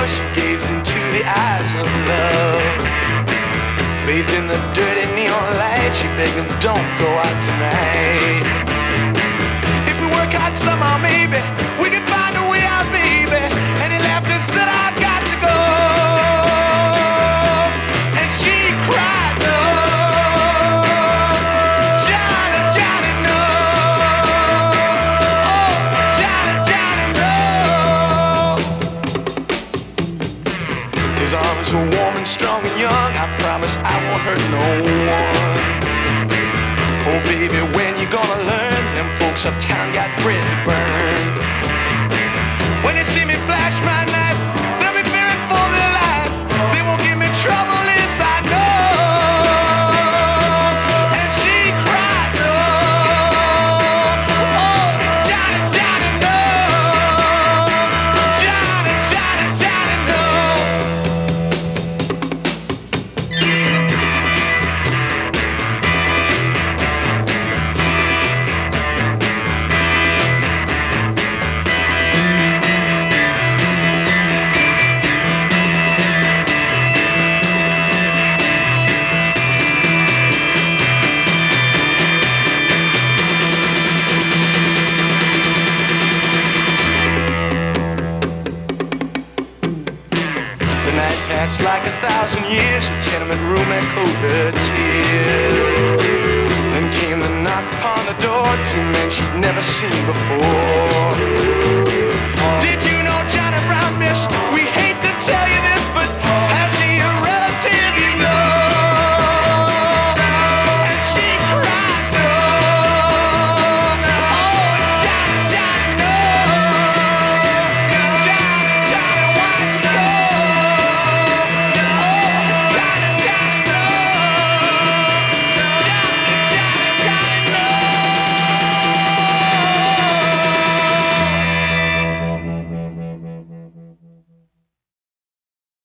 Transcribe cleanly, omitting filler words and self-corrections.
she gazed into the eyes of love. Bathed in the dirty neon light, she begged him, don't go out tonight. If we work out somehow, maybe we can find a way out, baby. And he laughed and said, I got to go. And she cried, no, Johnny, Johnny, no. Oh, Johnny, Johnny, no. His arms were warm and strong and young. I promise I won't hurt no one. Oh baby, when you gonna learn? Them folks uptown got bread to burn. When they see me flash my knife, they'll be fearing for their life. They won't give me trouble, yes I know. And she cried, no. Oh, Johnny, Johnny, no. Johnny, Johnny, Johnny, no. The night passed like 1,000 years. A tenement room echoed her tears. Then came the knock upon the door. Two men she'd never seen before. Did you know Johnny Brown, miss? We hate to tell you this.